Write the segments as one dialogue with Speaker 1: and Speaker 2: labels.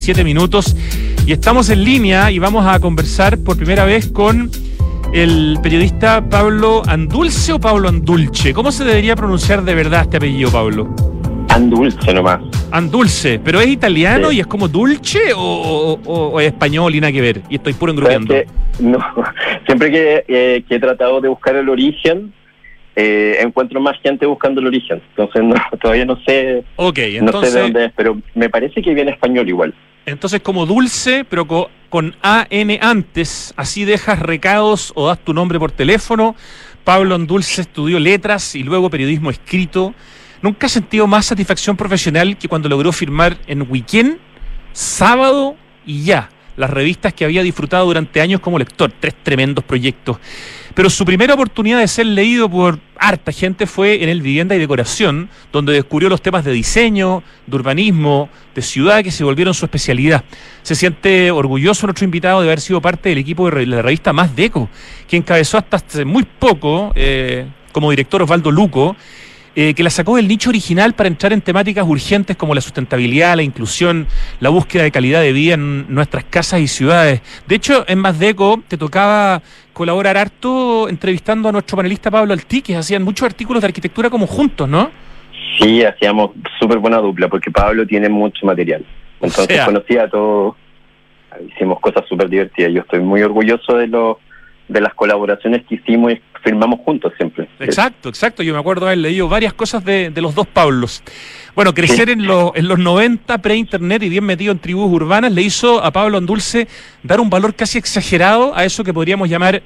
Speaker 1: 7 minutos y estamos en línea y vamos a conversar por primera vez con el periodista Pablo Andulce o Pablo Andulce. ¿Cómo se debería pronunciar de verdad este apellido, Pablo?
Speaker 2: Andulce nomás.
Speaker 1: Andulce, ¿pero es italiano
Speaker 2: Sí.
Speaker 1: y es como dulce o es español y nada que ver? Y estoy puro engrupiendo.
Speaker 2: No, siempre que he tratado de buscar el origen, encuentro más gente buscando el origen. Entonces todavía no sé,
Speaker 1: Ok,
Speaker 2: no sé de
Speaker 1: entonces,
Speaker 2: dónde es, pero me parece que viene español igual.
Speaker 1: entonces como dulce, pero con AN antes, así dejas recados o das tu nombre por teléfono. Pablo Andulce estudió letras y luego periodismo escrito. Nunca he sentido más satisfacción profesional que cuando logró firmar en Weekend, Sábado y Ya, las revistas que había disfrutado durante años como lector. 3 tremendos proyectos. Pero su primera oportunidad de ser leído por harta gente fue en el Vivienda y Decoración, donde descubrió los temas de diseño, de urbanismo, de ciudad que se volvieron su especialidad. Se siente orgulloso nuestro invitado de haber sido parte del equipo de la revista Más Deco, que encabezó hasta hace muy poco como director Osvaldo Luco, que la sacó del nicho original para entrar en temáticas urgentes como la sustentabilidad, la inclusión, la búsqueda de calidad de vida en nuestras casas y ciudades. De hecho, en Más Deco te tocaba colaborar harto entrevistando a nuestro panelista Pablo Altí, que hacían muchos artículos de arquitectura como juntos, ¿no?
Speaker 2: Sí, hacíamos súper buena dupla, porque Pablo tiene mucho material. Entonces conocía a todos, hicimos cosas súper divertidas. Yo estoy muy orgulloso de las colaboraciones que hicimos y firmamos juntos siempre.
Speaker 1: Exacto. Yo me acuerdo haber leído varias cosas de los dos Pablos. Bueno, crecer
Speaker 2: Sí.
Speaker 1: en los 90, pre-internet y bien metido en tribus urbanas, le hizo a Pablo Andulce dar un valor casi exagerado a eso que podríamos llamar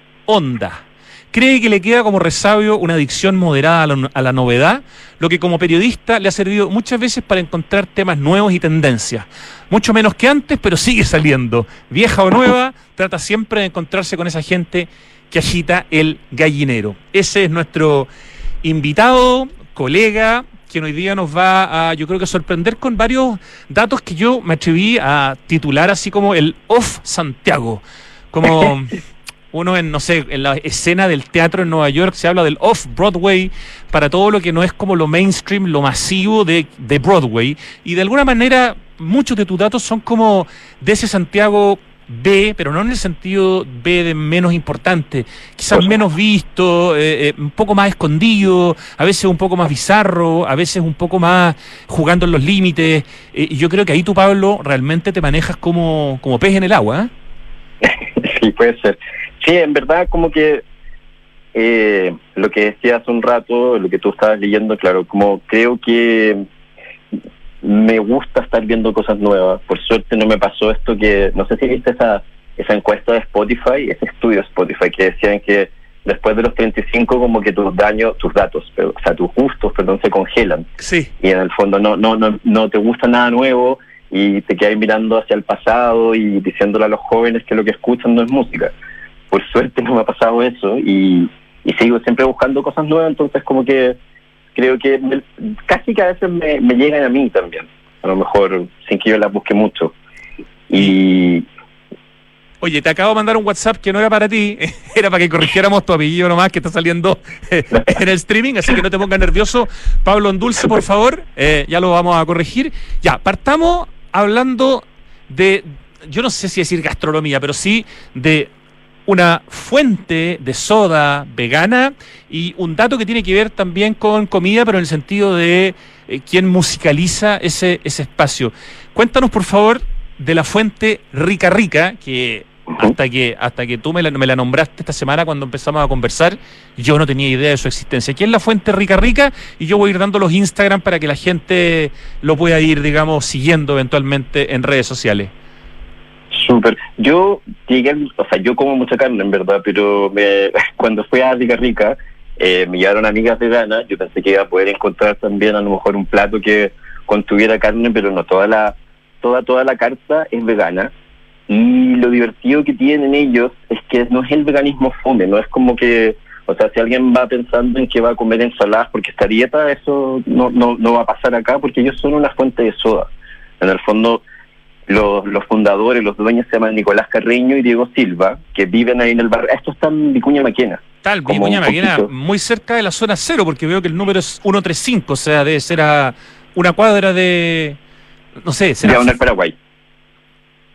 Speaker 1: onda. Cree que le queda como resabio una adicción moderada a la novedad, lo que como periodista le ha servido muchas veces para encontrar temas nuevos y tendencias. Mucho menos que antes, pero sigue saliendo. Vieja o nueva, trata siempre de encontrarse con esa gente que agita el gallinero. Ese es nuestro invitado, colega, que hoy día nos va a, yo creo que sorprender con varios datos que yo me atreví a titular así como el Off Santiago. Como uno en, no sé, en la escena del teatro en Nueva York se habla del Off-Broadway para todo lo que no es como lo mainstream, lo masivo de Broadway. Y de alguna manera muchos de tus datos son como de ese Santiago B, pero no en el sentido B de menos importante, quizás menos visto, un poco más escondido, a veces un poco más bizarro, a veces un poco más jugando en los límites. Y yo creo que ahí tú, Pablo, realmente te manejas como pez en el agua, ¿eh?
Speaker 2: Sí, puede ser. Sí, en verdad como que lo que decía hace un rato, lo que tú estabas leyendo, claro, como creo que me gusta estar viendo cosas nuevas. Por suerte no me pasó esto que, no sé si viste esa encuesta de Spotify, ese estudio de Spotify, que decían que después de los 35 como que tus datos, o sea, tus gustos, se congelan.
Speaker 1: Sí.
Speaker 2: Y en el fondo no te gusta nada nuevo y te quedas mirando hacia el pasado y diciéndole a los jóvenes que lo que escuchan no es música. Por suerte no me ha pasado eso y sigo siempre buscando cosas nuevas, entonces como que creo que casi que a veces me llegan a mí también, a lo mejor sin que yo las busque mucho. Y
Speaker 1: oye, te acabo de mandar un WhatsApp que no era para ti, era para que corrigiéramos tu apellido nomás, que está saliendo en el streaming, así que no te pongas nervioso. Pablo Andulce, por favor, ya lo vamos a corregir. Ya, partamos hablando de, yo no sé si decir gastronomía, pero sí de una fuente de soda vegana y un dato que tiene que ver también con comida, pero en el sentido de quién musicaliza ese espacio. Cuéntanos, por favor, de la fuente Rica Rica, que hasta que tú me la nombraste esta semana cuando empezamos a conversar, yo no tenía idea de su existencia. ¿Quién es la fuente Rica Rica? Y yo voy a ir dando los Instagram para que la gente lo pueda ir, digamos, siguiendo eventualmente en redes sociales.
Speaker 2: súper. Yo como mucha carne en verdad, pero cuando fui a Rica Rica, me llevaron amigas veganas. Yo pensé que iba a poder encontrar también a lo mejor un plato que contuviera carne, pero no, toda la carta es vegana. Y lo divertido que tienen ellos es que no es el veganismo fome, no es como que, o sea, si alguien va pensando en que va a comer ensaladas porque está a dieta, eso no va a pasar acá, porque ellos son una fuente de soda. En el fondo, los fundadores, los dueños se llaman Nicolás Carreño y Diego Silva, que viven ahí en el barrio. Esto está en Vicuña Maquena.
Speaker 1: Tal, Vicuña Maquena, muy cerca de la zona cero, porque veo que el número es 135, o sea, debe ser a una cuadra de, no sé, será
Speaker 2: en el Paraguay.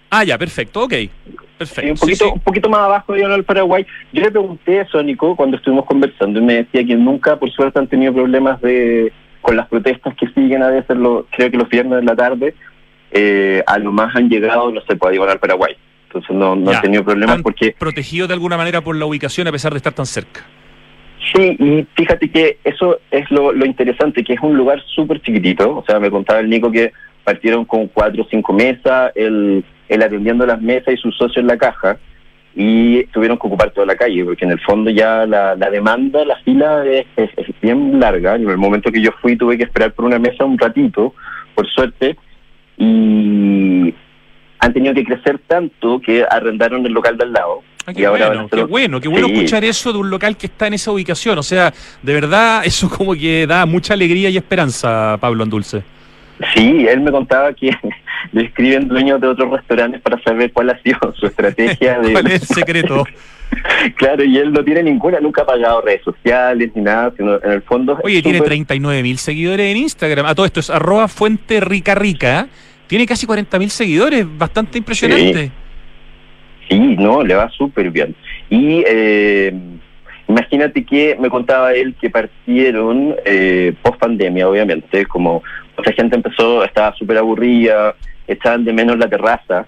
Speaker 1: Ah, ya, perfecto, ok. Perfecto.
Speaker 2: Sí, un poquito más abajo de el Paraguay. Yo le pregunté eso a Nico cuando estuvimos conversando y me decía que nunca, por suerte, han tenido problemas con las protestas que siguen a veces, creo que los viernes de la tarde, a lo más han llegado, no sé, puede llegar al Paraguay. Entonces no han tenido problemas porque...
Speaker 1: protegido de alguna manera por la ubicación a pesar de estar tan cerca.
Speaker 2: Sí, y fíjate que eso es lo interesante, que es un lugar súper chiquitito. O sea, me contaba el Nico que partieron con 4 o 5 mesas, él atendiendo las mesas y su socio en la caja, y tuvieron que ocupar toda la calle, porque en el fondo ya la demanda, la fila es bien larga. En el momento que yo fui tuve que esperar por una mesa un ratito, por suerte, y han tenido que crecer tanto que arrendaron el local de al lado.
Speaker 1: Qué bueno sí. Escuchar eso de un local que está en esa ubicación. O sea, de verdad, eso como que da mucha alegría y esperanza, Pablo Andulce.
Speaker 2: Sí, él me contaba que le escriben dueños de otros restaurantes para saber cuál ha sido su estrategia.
Speaker 1: ¿Cuál es el secreto?
Speaker 2: Claro, y él no tiene ninguna, nunca ha pagado redes sociales ni nada, sino en el fondo...
Speaker 1: Oye, tiene 39.000 seguidores en Instagram. A todo esto es @fuenterica. Tiene casi 40.000 seguidores, bastante impresionante.
Speaker 2: Sí, no, le va súper bien. Y imagínate que me contaba él que partieron post pandemia, obviamente, como mucha gente estaba súper aburrida, echaban de menos la terraza.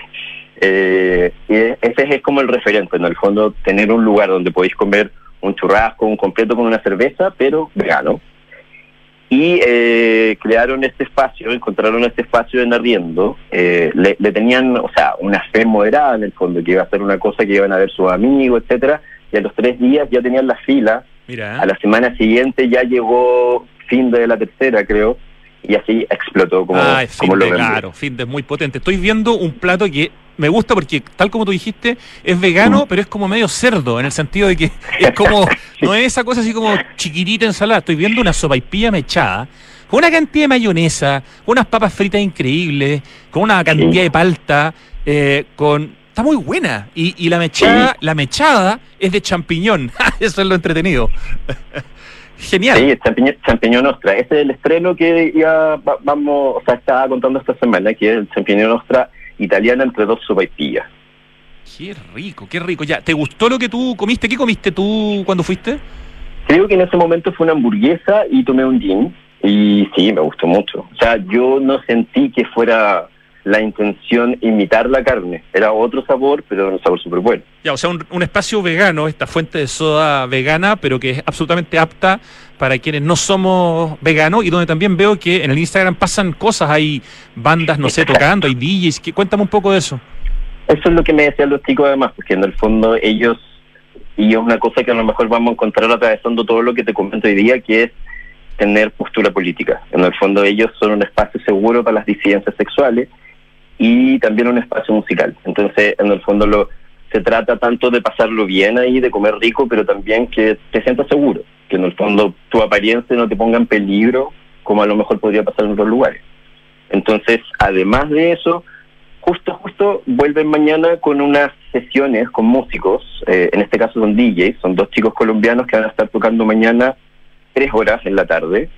Speaker 2: Y ese es como el referente, en el fondo, tener un lugar donde podéis comer un churrasco, un completo con una cerveza, pero vegano. Y crearon este espacio, encontraron este espacio en arriendo, le tenían, o sea, una fe moderada en el fondo, que iba a ser una cosa que iban a ver sus amigos, etcétera, y a los 3 días ya tenían la fila.
Speaker 1: Mira.
Speaker 2: A la semana siguiente ya llegó fin de la tercera, creo, y así explotó como lo vemos.
Speaker 1: Claro, fin de muy potente. Estoy viendo un plato que me gusta porque, tal como tú dijiste, es vegano, pero es como medio cerdo, en el sentido de que es como, no es esa cosa así como chiquitita ensalada. Estoy viendo una sopaipilla mechada, con una cantidad de mayonesa, con unas papas fritas increíbles, con una cantidad de palta, está muy buena. Y la mechada es de champiñón. Eso es lo entretenido. Genial.
Speaker 2: Sí, champiñón ostra. Ese es el estreno que ya estaba contando esta semana, que es el champiñón ostra italiana entre 2 sopaipillas.
Speaker 1: Qué rico, qué rico. Ya, ¿te gustó lo que tú comiste? ¿Qué comiste tú cuando fuiste?
Speaker 2: Creo que en ese momento fue una hamburguesa y tomé un gin. Y sí, me gustó mucho. O sea, yo no sentí que fuera la intención imitar la carne. Era otro sabor, pero un sabor súper bueno.
Speaker 1: Ya, o sea, un espacio vegano, esta fuente de soda vegana, pero que es absolutamente apta para quienes no somos veganos, y donde también veo que en el Instagram pasan cosas, hay bandas, no sé, tocando, hay DJs. Cuéntame un poco de eso.
Speaker 2: Eso es lo que me decían los chicos además, porque en el fondo ellos, y es una cosa que a lo mejor vamos a encontrar atravesando todo lo que te comento hoy día, que es tener postura política. En el fondo ellos son un espacio seguro para las disidencias sexuales y también un espacio musical. Entonces, en el fondo se trata tanto de pasarlo bien ahí, de comer rico, pero también que te sientas seguro, que en el fondo tu apariencia no te ponga en peligro, como a lo mejor podría pasar en otros lugares. Entonces, además de eso, justo vuelven mañana con unas sesiones con músicos, en este caso son DJs, son 2 chicos colombianos que van a estar tocando mañana 3 horas en la tarde.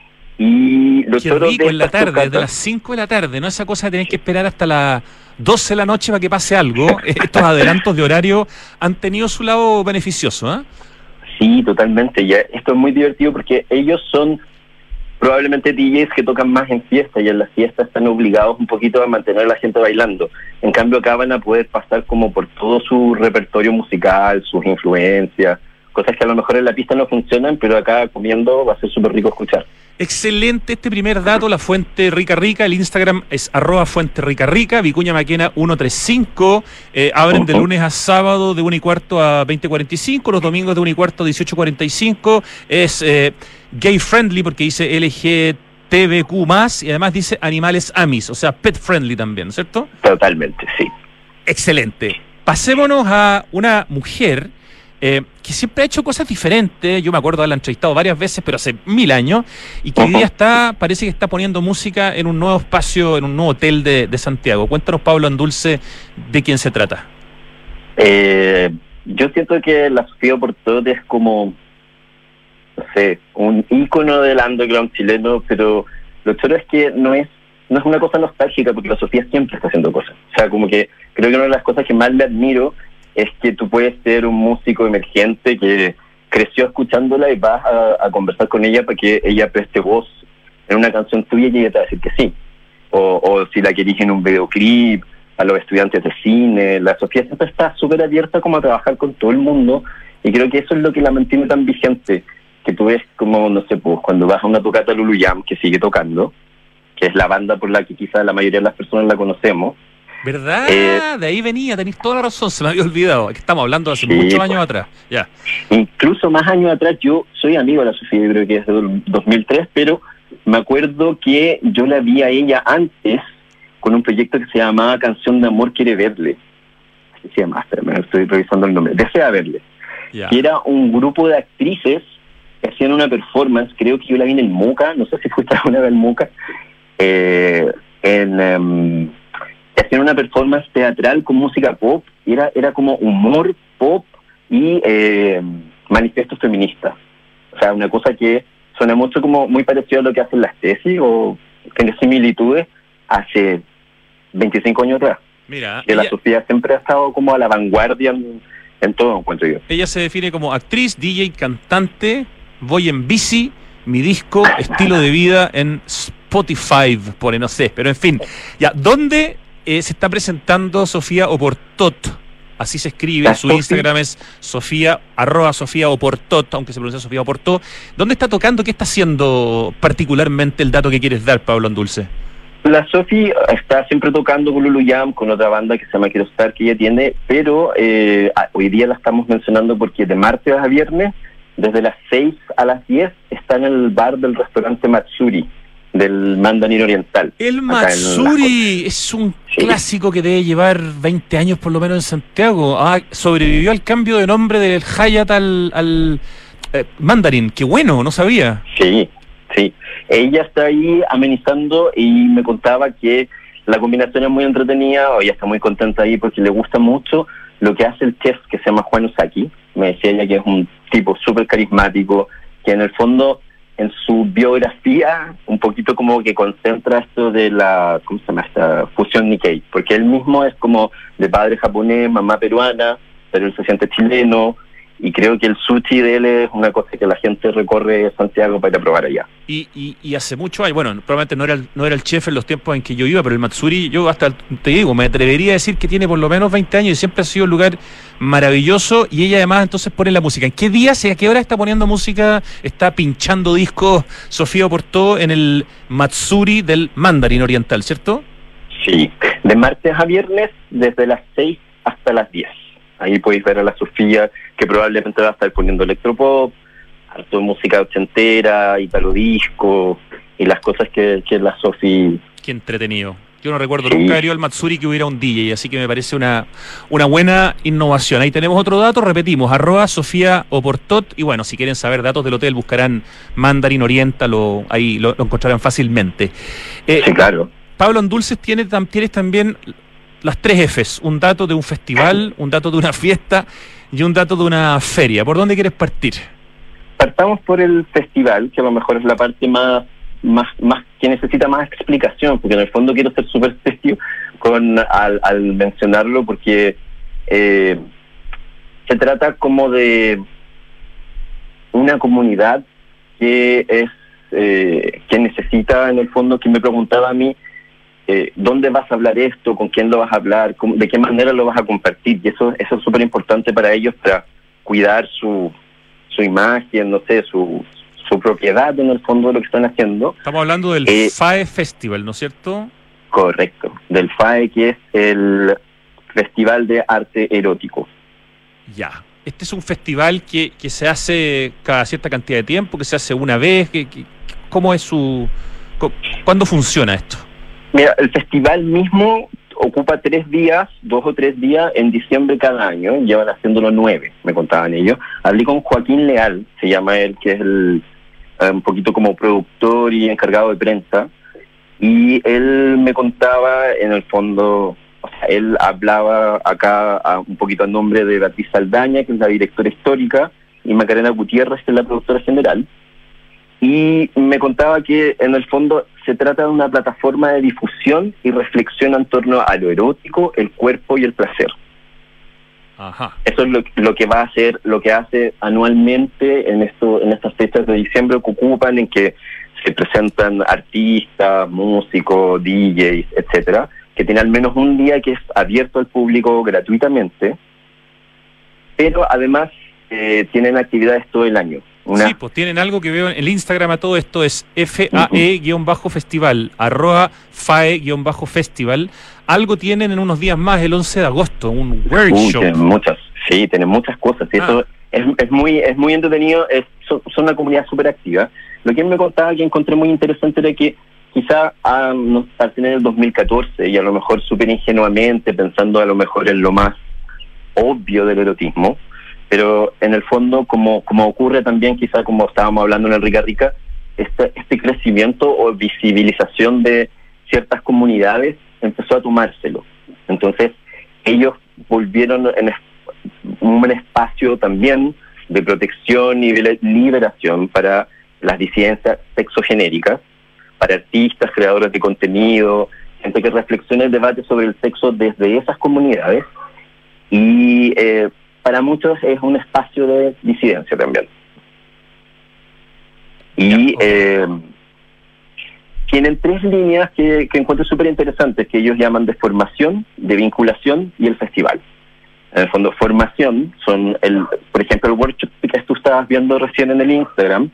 Speaker 2: Y los
Speaker 1: Qué rico en la tarde, desde las 5 de la tarde, no esa cosa de tener que esperar hasta las 12 de la noche para que pase algo. Estos adelantos de horario han tenido su lado beneficioso, ¿eh?
Speaker 2: Sí, totalmente. Ya, esto es muy divertido porque ellos son probablemente DJs que tocan más en fiesta, y en las fiestas están obligados un poquito a mantener a la gente bailando. En cambio acá van a poder pasar como por todo su repertorio musical, sus influencias, cosas que a lo mejor en la pista no funcionan, pero acá comiendo va a ser súper rico escuchar.
Speaker 1: Excelente este primer dato, la Fuente Rica Rica, el Instagram es @fuenterica, Vicuña Maquena 135, abren de lunes a sábado de 1:15 a 20:45, los domingos de 1:15 a 18:45, es gay friendly porque dice LGTBQ+, y además dice animales amis, o sea, pet friendly también, ¿cierto?
Speaker 2: Totalmente, sí.
Speaker 1: Excelente. Pasémonos a una mujer que siempre ha hecho cosas diferentes. Yo me acuerdo de haberla entrevistado varias veces, pero hace 1000 años, y que hoy día parece que está poniendo música en un nuevo espacio, en un nuevo hotel de Santiago. Cuéntanos, Pablo Andulce, de quién se trata.
Speaker 2: Yo siento que la Sofía Portot es como, no sé, un ícono del underground chileno, pero lo choro es que no es una cosa nostálgica, porque la Sofía siempre está haciendo cosas. O sea, como que creo que una de las cosas que más le admiro es que tú puedes ser un músico emergente que creció escuchándola y vas a conversar con ella para que ella preste voz en una canción tuya y ella te va a decir que sí. O si la querís en un videoclip, a los estudiantes de cine. La Sofía siempre está súper abierta como a trabajar con todo el mundo, y creo que eso es lo que la mantiene tan vigente, que tú ves como, no sé, pues cuando vas a una tocata Lulu Jam, que sigue tocando, que es la banda por la que quizás la mayoría de las personas la conocemos.
Speaker 1: ¿Verdad? De ahí venía, tenéis toda la razón, se me había olvidado, que estamos hablando de hace muchos años atrás. Ya.
Speaker 2: Incluso más años atrás, yo soy amigo de la Sofía, yo creo que es del 2003, pero me acuerdo que yo la vi a ella antes con un proyecto que se llamaba Canción de Amor Quiere Verle. Así se llama, espérame, estoy revisando el nombre. Desea Verle.
Speaker 1: Ya.
Speaker 2: Que era un grupo de actrices que hacían una performance, creo que yo la vi en el MUCA, no sé si fuiste alguna vez al MUCA, hacían una performance teatral con música pop, era como humor, pop y manifiesto feminista. O sea, una cosa que suena mucho como muy parecido a lo que hacen las tesis, o tiene similitudes hace 25 años atrás.
Speaker 1: Mira,
Speaker 2: que la Sofía siempre ha estado como a la vanguardia en todo, encuentro yo.
Speaker 1: Ella se define como actriz, DJ, cantante, voy en bici, mi disco, estilo de vida en Spotify, por no sé, pero en fin. Ya, ¿dónde se está presentando Sofía Oportot? Así se escribe, su Instagram es Sofía, @Sofía Oportot, aunque se pronuncia Sofía Oportot. ¿Dónde está tocando? ¿Qué está haciendo particularmente el dato que quieres dar, Pablo Andulce?
Speaker 2: La Sofi está siempre tocando con Lulu Jam, con otra banda que se llama Quiero Estar, que ella tiene, pero hoy día la estamos mencionando porque de martes a viernes, desde las 6 a las 10, está en el bar del restaurante Matsuri, del Mandarín Oriental.
Speaker 1: El Matsuri es un clásico que debe llevar 20 años por lo menos en Santiago. Sobrevivió al cambio de nombre del Hyatt al Mandarín. Qué bueno, no sabía.
Speaker 2: Sí. Ella está ahí amenizando y me contaba que la combinación es muy entretenida. Ella está muy contenta ahí porque le gusta mucho lo que hace el chef que se llama Juan Osaki. Me decía ella que es un tipo súper carismático, que en el fondo en su biografía un poquito como que concentra esto de la, ¿cómo se llama? Esta fusión Nikkei, porque él mismo es como de padre japonés, mamá peruana, pero él se siente chileno, y creo que el sushi de él es una cosa que la gente recorre Santiago para ir a probar allá.
Speaker 1: Y hace mucho años, bueno, probablemente no era el chef en los tiempos en que yo iba, pero el Matsuri, yo hasta, te digo, me atrevería a decir que tiene por lo menos 20 años y siempre ha sido un lugar maravilloso, y ella además entonces pone la música. ¿En qué días y a qué hora está poniendo música, está pinchando discos Sofía Oportot en el Matsuri del Mandarín Oriental, ¿cierto?
Speaker 2: Sí, de martes a viernes desde las 6 hasta las 10. Ahí podéis ver a la Sofía, que probablemente va a estar poniendo electropop, harto música ochentera, disco y las cosas que la Sofi...
Speaker 1: Qué entretenido. Yo no recuerdo nunca haber ido al Matsuri que hubiera un DJ, así que me parece una buena innovación. Ahí tenemos otro dato, repetimos, @Sofía Oportot, y bueno, si quieren saber datos del hotel, buscarán Mandarín Oriental, ahí lo encontrarán fácilmente.
Speaker 2: Sí, claro.
Speaker 1: Pablo Andulce, tienes también las 3 Fs, un dato de un festival, un dato de una fiesta y un dato de una feria. ¿Por dónde quieres partir?
Speaker 2: Partamos por el festival, que a lo mejor es la parte más que necesita más explicación, porque en el fondo quiero ser súper serio al mencionarlo, porque se trata como de una comunidad que es que necesita, en el fondo, que me preguntaba a mí, ¿dónde vas a hablar esto? ¿Con quién lo vas a hablar? ¿De qué manera lo vas a compartir? Y eso es súper importante para ellos, para cuidar su imagen, no sé, su propiedad, en el fondo, de lo que están haciendo.
Speaker 1: Estamos hablando del FAE Festival, ¿no es cierto?
Speaker 2: Correcto, del FAE, que es el Festival de Arte Erótico.
Speaker 1: Ya. Este es un festival que se hace cada cierta cantidad de tiempo, que se hace una vez. ¿Cómo es ¿Cuándo funciona esto?
Speaker 2: Mira, el festival mismo ocupa 2 o 3 días en diciembre cada año. Llevan haciéndolo 9, me contaban ellos. Hablé con Joaquín Leal, se llama él, que es un poquito como productor y encargado de prensa. Y él me contaba, en el fondo, o sea, él hablaba acá un poquito a nombre de Beatriz Saldaña, que es la directora histórica, y Macarena Gutiérrez, que es la productora general. Y me contaba que, en el fondo, se trata de una plataforma de difusión y reflexión en torno a lo erótico, el cuerpo y el placer.
Speaker 1: Ajá.
Speaker 2: Eso es lo que va a hacer, lo que hace anualmente en estas fechas de diciembre que ocupan, en que se presentan artistas, músicos, DJs, etcétera, que tienen al menos un día que es abierto al público gratuitamente, pero además tienen actividades todo el año.
Speaker 1: Sí, pues tienen algo que veo en el Instagram a todo esto, es FAE-festival, @FAE-festival. Algo tienen en unos días más, el 11 de agosto, un workshop.
Speaker 2: Tienen muchas cosas. Y eso es muy entretenido, son una comunidad súper activa. Lo que él me contaba que encontré muy interesante era que quizá al tener el 2014 y a lo mejor súper ingenuamente, pensando a lo mejor en lo más obvio del erotismo, pero en el fondo, como ocurre también, quizá como estábamos hablando en el Rica Rica, este crecimiento o visibilización de ciertas comunidades empezó a tomárselo. Entonces, ellos volvieron en un espacio también de protección y de liberación para las disidencias sexogenéricas, para artistas, creadores de contenido, gente que reflexiona el debate sobre el sexo desde esas comunidades, y para muchos es un espacio de disidencia también. Y tienen 3 líneas que encuentro súper interesantes, que ellos llaman de formación, de vinculación y el festival. En el fondo, formación son, por ejemplo, el workshop que tú estabas viendo recién en el Instagram,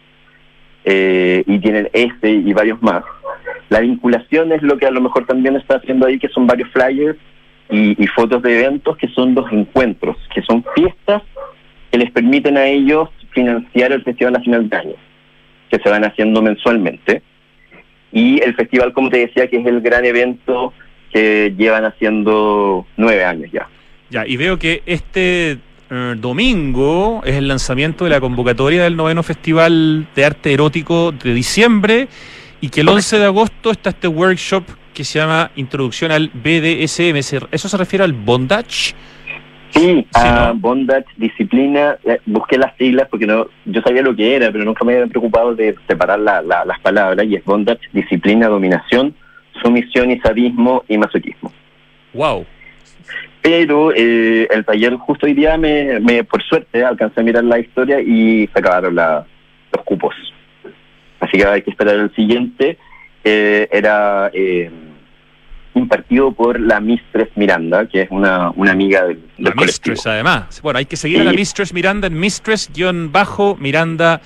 Speaker 2: y tienen y varios más. La vinculación es lo que a lo mejor también está haciendo ahí, que son varios flyers y fotos de eventos, que son los encuentros, que son fiestas que les permiten a ellos financiar el Festival Nacional de Año, que se van haciendo mensualmente. Y el festival, como te decía, que es el gran evento que llevan haciendo 9 años ya.
Speaker 1: Ya, y veo que este domingo es el lanzamiento de la convocatoria del 9º Festival de Arte Erótico de diciembre, y que el 11 de agosto está este workshop que se llama Introducción al BDSM. ¿Eso se refiere al bondage?
Speaker 2: Sí, a bondage, disciplina. Busqué las siglas porque yo sabía lo que era, pero nunca me había preocupado de separar las palabras, y es bondage, disciplina, dominación, sumisión y sadismo y masoquismo.
Speaker 1: Wow.
Speaker 2: Pero el taller justo hoy día por suerte alcancé a mirar la historia y se acabaron los cupos. Así que hay que esperar el siguiente. Era impartido por la Mistress Miranda, que es una amiga del
Speaker 1: la
Speaker 2: colectivo.
Speaker 1: Mistress, además. Bueno, hay que seguir a la Mistress Miranda en Mistress-Miranda-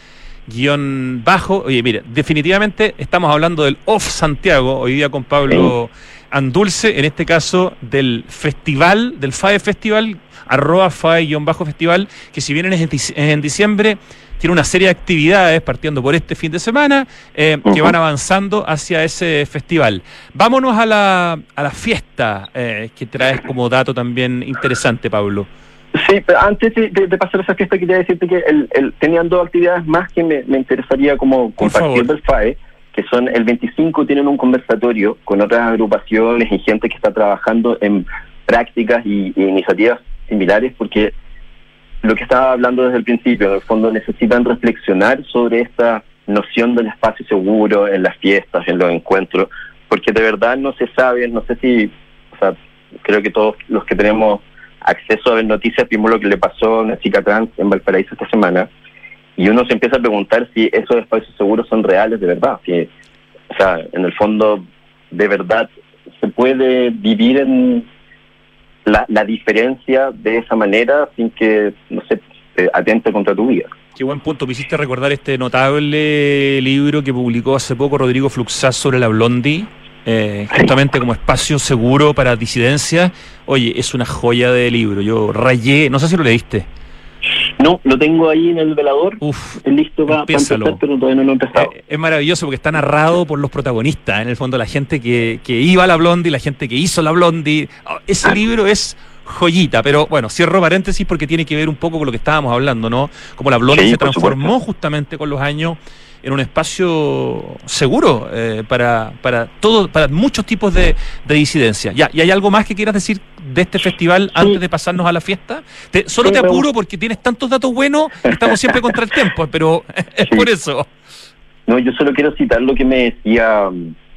Speaker 1: Oye, mire, definitivamente estamos hablando del Off Santiago hoy día con Pablo Andulce, en este caso del festival, del FAE Festival, @FAE-festival, que si bien es en diciembre, tiene una serie de actividades partiendo por este fin de semana que van avanzando hacia ese festival. Vámonos a la fiesta que traes como dato también interesante, Pablo.
Speaker 2: Sí, pero antes de pasar a esa fiesta quería decirte que tenían 2 actividades más que me interesaría como compartir del FAE, que son el 25 tienen un conversatorio con otras agrupaciones y gente que está trabajando en prácticas y iniciativas similares, porque lo que estaba hablando desde el principio, en el fondo necesitan reflexionar sobre esta noción del espacio seguro en las fiestas, en los encuentros, porque de verdad no se sabe, no sé si, creo que todos los que tenemos acceso a ver noticias vimos lo que le pasó a una chica trans en Valparaíso esta semana, y uno se empieza a preguntar si esos espacios seguros son reales de verdad, si, en el fondo de verdad se puede vivir en la diferencia de esa manera sin que, no sé, atente contra tu vida.
Speaker 1: Qué buen punto, me hiciste recordar este notable libro que publicó hace poco Rodrigo Fluxás sobre la Blondie, justamente como espacio seguro para disidencias. Oye, es una joya de libro, yo rayé, no sé si lo leíste.
Speaker 2: No, lo tengo ahí en el velador, listo para empezar, pero todavía no lo he empezado.
Speaker 1: Es maravilloso porque está narrado por los protagonistas, en el fondo la gente que iba a la Blondie, la gente que hizo la Blondie. Ese libro es joyita, pero bueno, cierro paréntesis porque tiene que ver un poco con lo que estábamos hablando, ¿no? Como la Blondie se transformó justamente con los años en un espacio seguro para muchos tipos de disidencia. ¿Y hay algo más que quieras decir de este festival antes de pasarnos a la fiesta? Solo te apuro porque tienes tantos datos buenos, estamos siempre contra el tiempo, pero es por eso.
Speaker 2: No, yo solo quiero citar lo que me decía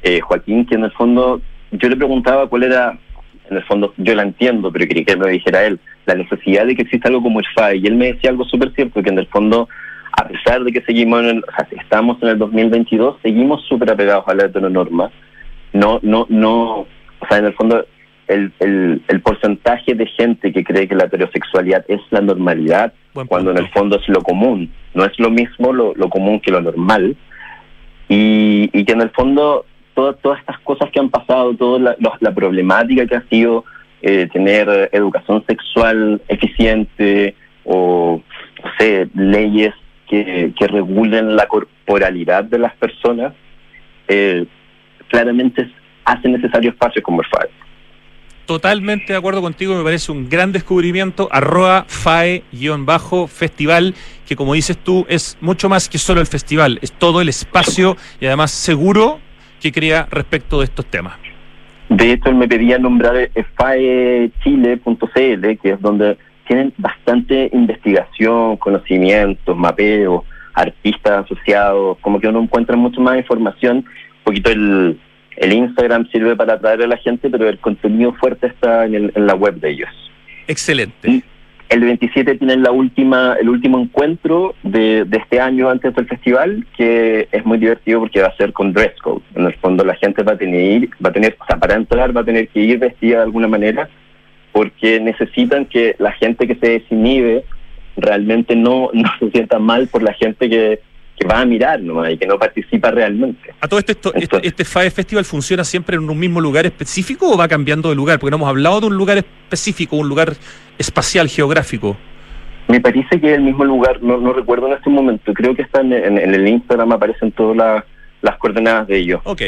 Speaker 2: Joaquín, que en el fondo yo le preguntaba cuál era, en el fondo yo la entiendo, pero quería que me dijera él, la necesidad de que exista algo como el FAE, y él me decía algo súper cierto, que en el fondo, a pesar de que seguimos si estamos en el 2022, seguimos súper apegados a la heteronorma. No, o sea, en el fondo, el porcentaje de gente que cree que la heterosexualidad es la normalidad, cuando en el fondo es lo común, no es lo mismo lo común que lo normal, y que en el fondo todas estas cosas que han pasado, toda la problemática que ha sido tener educación sexual eficiente, o no sé, leyes que regulen la corporalidad de las personas, claramente hacen necesarios espacios como el FAE.
Speaker 1: Totalmente de acuerdo contigo, me parece un gran descubrimiento. @FAE_festival, que como dices tú, es mucho más que solo el festival, es todo el espacio y además seguro que crea respecto de estos temas.
Speaker 2: De hecho, él me pedía nombrar faechile.cl, que es donde tienen bastante investigación, conocimientos, mapeos, artistas asociados, como que uno encuentra mucho más información. Un poquito el Instagram sirve para atraer a la gente, pero el contenido fuerte está en la web de ellos.
Speaker 1: Excelente.
Speaker 2: El 27 tienen el último encuentro de este año antes del festival, que es muy divertido porque va a ser con dress code. En el fondo la gente va a tener, o sea, para entrar va a tener que ir vestida de alguna manera, porque necesitan que la gente que se desinhibe realmente no se sienta mal por la gente que va a mirar nomás y que no participa realmente.
Speaker 1: ¿A todo este FAE Festival funciona siempre en un mismo lugar específico o va cambiando de lugar? Porque no hemos hablado de un lugar específico, un lugar espacial, geográfico.
Speaker 2: Me parece que es el mismo lugar, no recuerdo en este momento, creo que está en el Instagram, aparecen todas las coordenadas de ellos.
Speaker 1: Ok.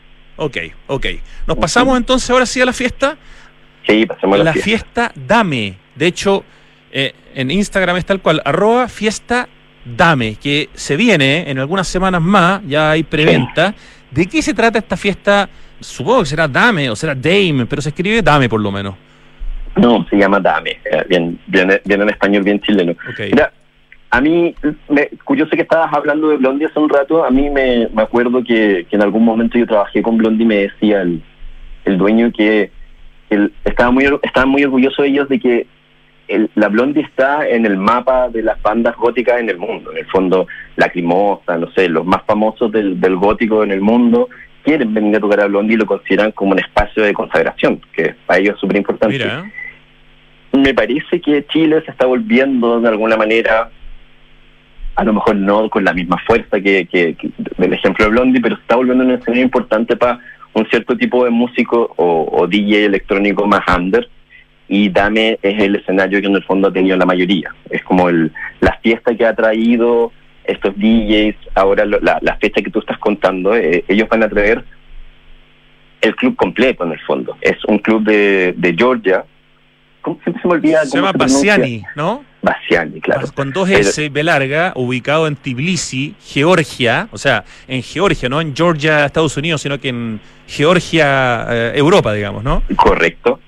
Speaker 1: ¿Nos pasamos entonces ahora sí a la fiesta?
Speaker 2: Sí, pasamos a
Speaker 1: la fiesta Dame. De hecho, en Instagram es tal cual, @fiesta Dame, que se viene en algunas semanas más, ya hay preventa. Sí. ¿De qué se trata esta fiesta? Supongo que será Dame o será Dame, pero se escribe Dame por lo menos.
Speaker 2: No, se llama Dame, bien en español, bien chileno.
Speaker 1: Okay.
Speaker 2: Mira, a mí, yo sé que estabas hablando de Blondie hace un rato, a mí me acuerdo que en algún momento yo trabajé con Blondie y me decía el dueño que estaba muy orgulloso de ellos de que la Blondie está en el mapa de las bandas góticas en el mundo. En el fondo, Lacrimosa, no sé, los más famosos del gótico en el mundo quieren venir a tocar a Blondie y lo consideran como un espacio de consagración, que para ellos es súper importante.
Speaker 1: Mira.
Speaker 2: Me parece que Chile se está volviendo de alguna manera, a lo mejor no con la misma fuerza que del ejemplo de Blondie, pero se está volviendo un escenario importante para un cierto tipo de músico o DJ electrónico más under. Y Dame es el escenario que en el fondo ha tenido la mayoría. Es como la fiesta que ha traído estos DJs. Ahora la fecha que tú estás contando, ellos van a traer el club completo en el fondo. Es un club de Georgia. ¿Cómo siempre se me olvida?
Speaker 1: Se llama Bassiani, ¿no?
Speaker 2: Bassiani, claro.
Speaker 1: Con 2 S, B larga, ubicado en Tbilisi, Georgia. O sea, en Georgia, no en Georgia, Estados Unidos, sino que en Georgia, Europa, digamos, ¿no?
Speaker 2: Correcto.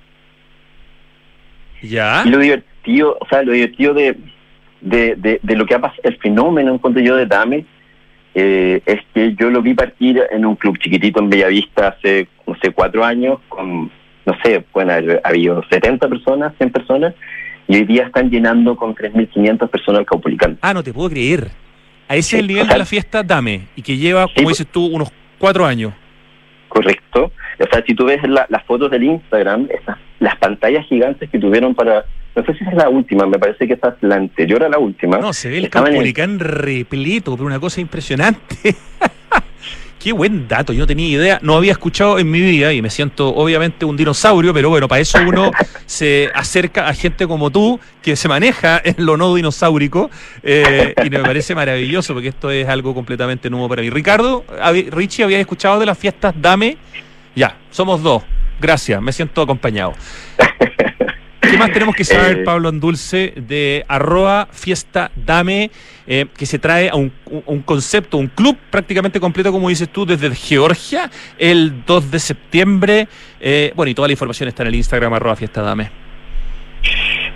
Speaker 1: Ya.
Speaker 2: Y lo divertido de lo que ha pasado, el fenómeno, encuentro yo, de Dame, es que yo lo vi partir en un club chiquitito en Bellavista hace, 4 años, con, pueden haber habido 70 personas, 100 personas, y hoy día están llenando con 3.500 personas el Caupolicán.
Speaker 1: Ah, no te puedo creer. A ese es el nivel de la fiesta Dame, y que lleva, como dices tú, unos 4 años.
Speaker 2: Correcto. O sea, si tú ves las fotos del Instagram, las pantallas gigantes que tuvieron para... No sé si es la última, me parece que esa es la anterior a la última.
Speaker 1: No, se ve el Caupolicán repleto, pero una cosa impresionante. Qué buen dato, yo no tenía idea, no había escuchado en mi vida y me siento obviamente un dinosaurio, pero bueno, para eso uno se acerca a gente como tú, que se maneja en lo no dinosaurico, y me parece maravilloso porque esto es algo completamente nuevo para mí. Ricardo, Richie, ¿habías escuchado de las fiestas Dame? Ya, somos 2, gracias, me siento acompañado. ¿Qué más tenemos que saber, Pablo Andulce, de @fiesta Dame, que se trae a un concepto, un club prácticamente completo, como dices tú, desde Georgia, el 2 de septiembre? Bueno, y toda la información está en el Instagram @fiesta Dame.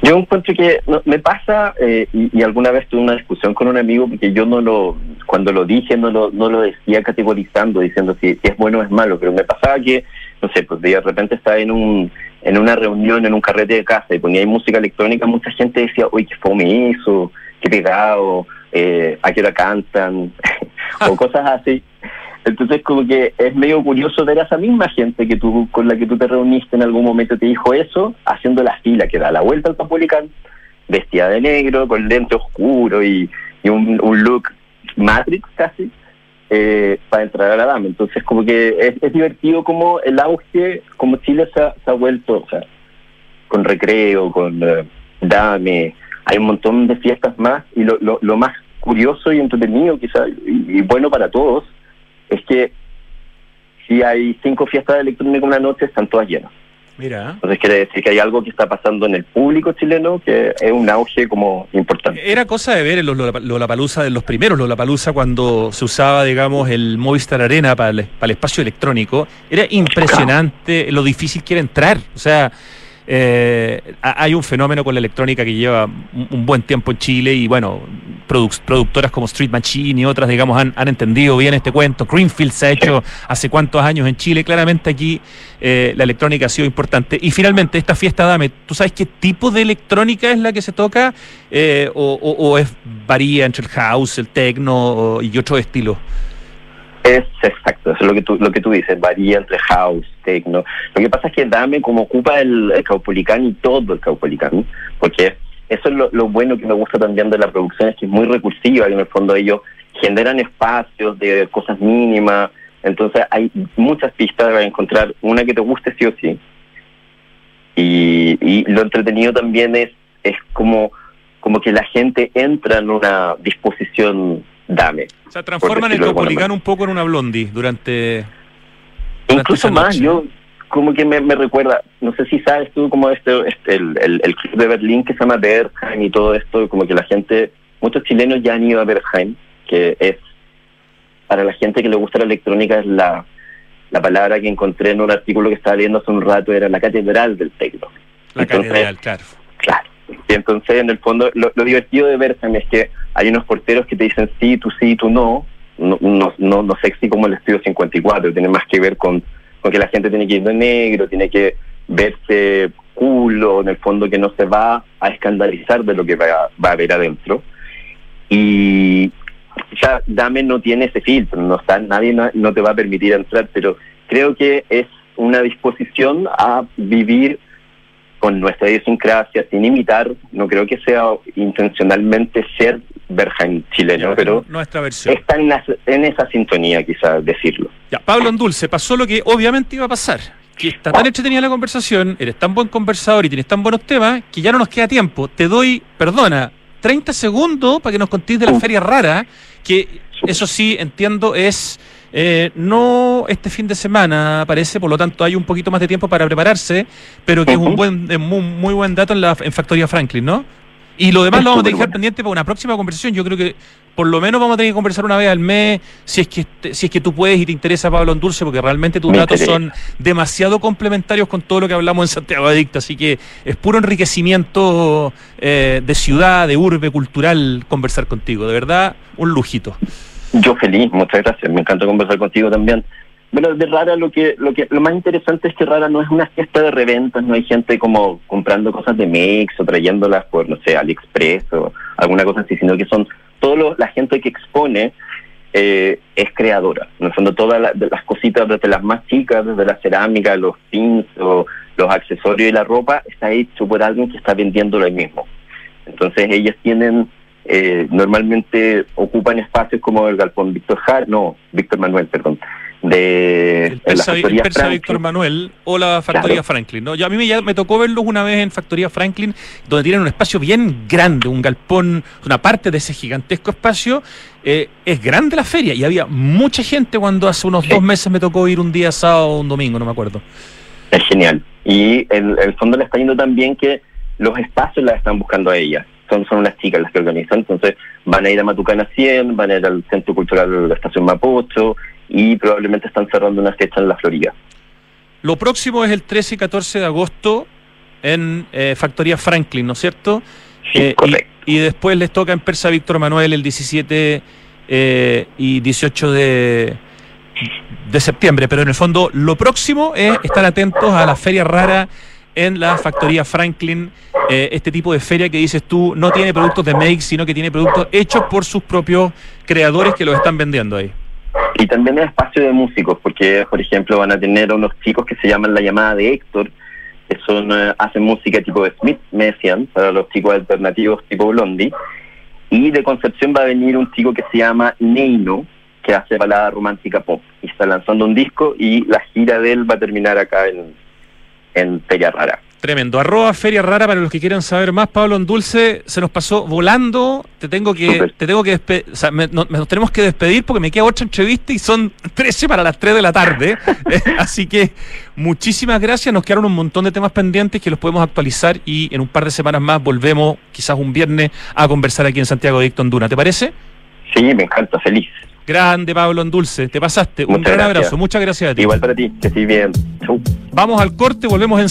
Speaker 2: Yo encuentro que me pasa, y alguna vez tuve una discusión con un amigo, porque yo cuando lo dije no lo decía categorizando, diciendo si es bueno o es malo, pero me pasaba que, no sé, pues de repente estaba en una reunión, en un carrete de casa, y ponía ahí música electrónica, mucha gente decía, oye, qué fome eso, qué pegado, a qué hora cantan, o cosas así. Entonces como que es medio curioso ver a esa misma gente con la que tú te reuniste en algún momento te dijo eso, haciendo la fila que da la vuelta al Caupolicán, vestida de negro, con lente oscuro y un look Matrix casi, para entrar a la Dame. Entonces como que es divertido como el auge, como Chile se ha vuelto, o sea, con Recreo, con Dame, hay un montón de fiestas más, y lo más curioso y entretenido quizás, y bueno para todos, es que si hay 5 fiestas de electrónica una noche, están todas llenas.
Speaker 1: Mira.
Speaker 2: Entonces quiere decir que hay algo que está pasando en el público chileno que es un auge como importante.
Speaker 1: Era cosa de ver en los Lollapalooza, de los primeros Lollapalooza, cuando se usaba, digamos, el Movistar Arena para el espacio electrónico. Era impresionante lo difícil que era entrar. O sea, hay un fenómeno con la electrónica que lleva un buen tiempo en Chile, y bueno, productoras como Street Machine y otras, digamos, han entendido bien este cuento. Greenfield se ha hecho hace cuántos años en Chile. Claramente aquí la electrónica ha sido importante. Y finalmente, esta fiesta Dame, ¿tú sabes qué tipo de electrónica es la que se toca? ¿O varía entre el house, el techno y otros estilos?
Speaker 2: Es exacto, eso es lo que tú dices, varía entre house, techno. Lo que pasa es que Dame, como ocupa el Caupolicán y todo el Caupolicán, porque eso es lo bueno que me gusta también de la producción, es que es muy recursiva, y en el fondo ellos generan espacios de cosas mínimas. Entonces hay muchas pistas para encontrar una que te guste sí o sí. Y lo entretenido también es como que la gente entra en una disposición Dame.
Speaker 1: O sea, transforman el Caupolicán un poco en una Blondie durante
Speaker 2: incluso más, yo como que me recuerda, no sé si sabes tú como el club de Berlín que se llama Berghain y todo esto, como que la gente, muchos chilenos ya han ido a Berghain, que es, para la gente que le gusta la electrónica, es la palabra que encontré en un artículo que estaba leyendo hace un rato, era la catedral del techno.
Speaker 1: Catedral, claro.
Speaker 2: Claro. Y entonces, en el fondo, lo divertido de Berghain es que hay unos porteros que te dicen sí, tú no sexy como el Estudio 54, tiene más que ver con que la gente tiene que ir de negro, tiene que verse culo, en el fondo, que no se va a escandalizar de lo que va a haber adentro. Y ya Dame no tiene ese filtro, nadie no te va a permitir entrar, pero creo que es una disposición a vivir con nuestra idiosincrasia, sin imitar. No creo que sea intencionalmente ser Berghain chileno, ya, pero
Speaker 1: nuestra versión
Speaker 2: está en esa sintonía, quizás decirlo.
Speaker 1: Ya, Pablo Andulce, pasó lo que obviamente iba a pasar, que está tan entretenida la conversación, eres tan buen conversador y tienes tan buenos temas, que ya no nos queda tiempo. Te doy, 30 segundos para que nos contéis de la feria rara, que eso sí, entiendo, es no este fin de semana, parece, por lo tanto hay un poquito más de tiempo para prepararse, pero que es un muy buen dato en Factoría Franklin, ¿no? Y lo demás lo vamos a dejar pendiente para una próxima conversación. Yo creo que por lo menos vamos a tener que conversar una vez al mes, si es que tú puedes y te interesa, Pablo Andulce, porque realmente tus datos son demasiado complementarios con todo lo que hablamos en Santiago Adicto, así que es puro enriquecimiento de ciudad, de urbe, cultural, conversar contigo. De verdad, un lujito.
Speaker 2: Yo feliz, muchas gracias, me encanta conversar contigo también. Bueno, de Rara lo más interesante es que Rara no es una fiesta de reventas, no hay gente como comprando cosas de mix o trayéndolas por, no sé, AliExpress o alguna cosa así, sino que son la gente que expone es creadora. En el fondo todas las cositas, desde las más chicas, desde la cerámica, los pins o los accesorios y la ropa, está hecho por alguien que está vendiéndolo ahí mismo. Entonces ellas tienen, normalmente ocupan espacios como el galpón Víctor Manuel, el
Speaker 1: Persa Víctor Manuel o la Factoría Franklin, ¿no? Yo, a mí ya me tocó verlos una vez en Factoría Franklin, donde tienen un espacio bien grande, un galpón, una parte de ese gigantesco espacio. Es grande la feria y había mucha gente cuando hace unos 2 meses me tocó ir un día sábado o un domingo, no me acuerdo.
Speaker 2: Es genial. Y el fondo le está yendo tan bien que los espacios las están buscando a ellas. Son las chicas las que organizan, entonces van a ir a Matucana 100, van a ir al Centro Cultural de la Estación Mapocho y probablemente están cerrando una fecha en la Florida.
Speaker 1: Lo próximo es el 13 y 14 de agosto en Factoría Franklin, ¿no es cierto?
Speaker 2: Sí, correcto.
Speaker 1: Y después les toca en Persa Víctor Manuel el 17 y 18 de septiembre. Pero en el fondo lo próximo es estar atentos a la Feria Rara en la Factoría Franklin, este tipo de feria que dices tú no tiene productos de Make, sino que tiene productos hechos por sus propios creadores que los están vendiendo ahí.
Speaker 2: Y también el espacio de músicos, porque por ejemplo van a tener unos chicos que se llaman La Llamada de Héctor, que son hacen música tipo de Smith Messiaen, para los chicos alternativos tipo Blondie, y de Concepción va a venir un chico que se llama Neino, que hace balada romántica pop, y está lanzando un disco, y la gira de él va a terminar acá en Feria Rara.
Speaker 1: Tremendo. @Feria Rara para los que quieran saber más. Pablo Ondulce, se nos pasó volando. Te tengo que despedir. O sea, nos tenemos que despedir porque me queda otra entrevista y son 13 para las 3 de la tarde. Así que muchísimas gracias. Nos quedaron un montón de temas pendientes que los podemos actualizar y en un par de semanas más volvemos, quizás un viernes, a conversar aquí en Santiago Adicto en Duna. ¿Te parece?
Speaker 2: Sí, me encanta, feliz.
Speaker 1: Grande, Pablo Ondulce. Te pasaste. Un gran abrazo. Muchas gracias a ti.
Speaker 2: Igual para ti. Que estés bien. Chau.
Speaker 1: Vamos al corte, volvemos en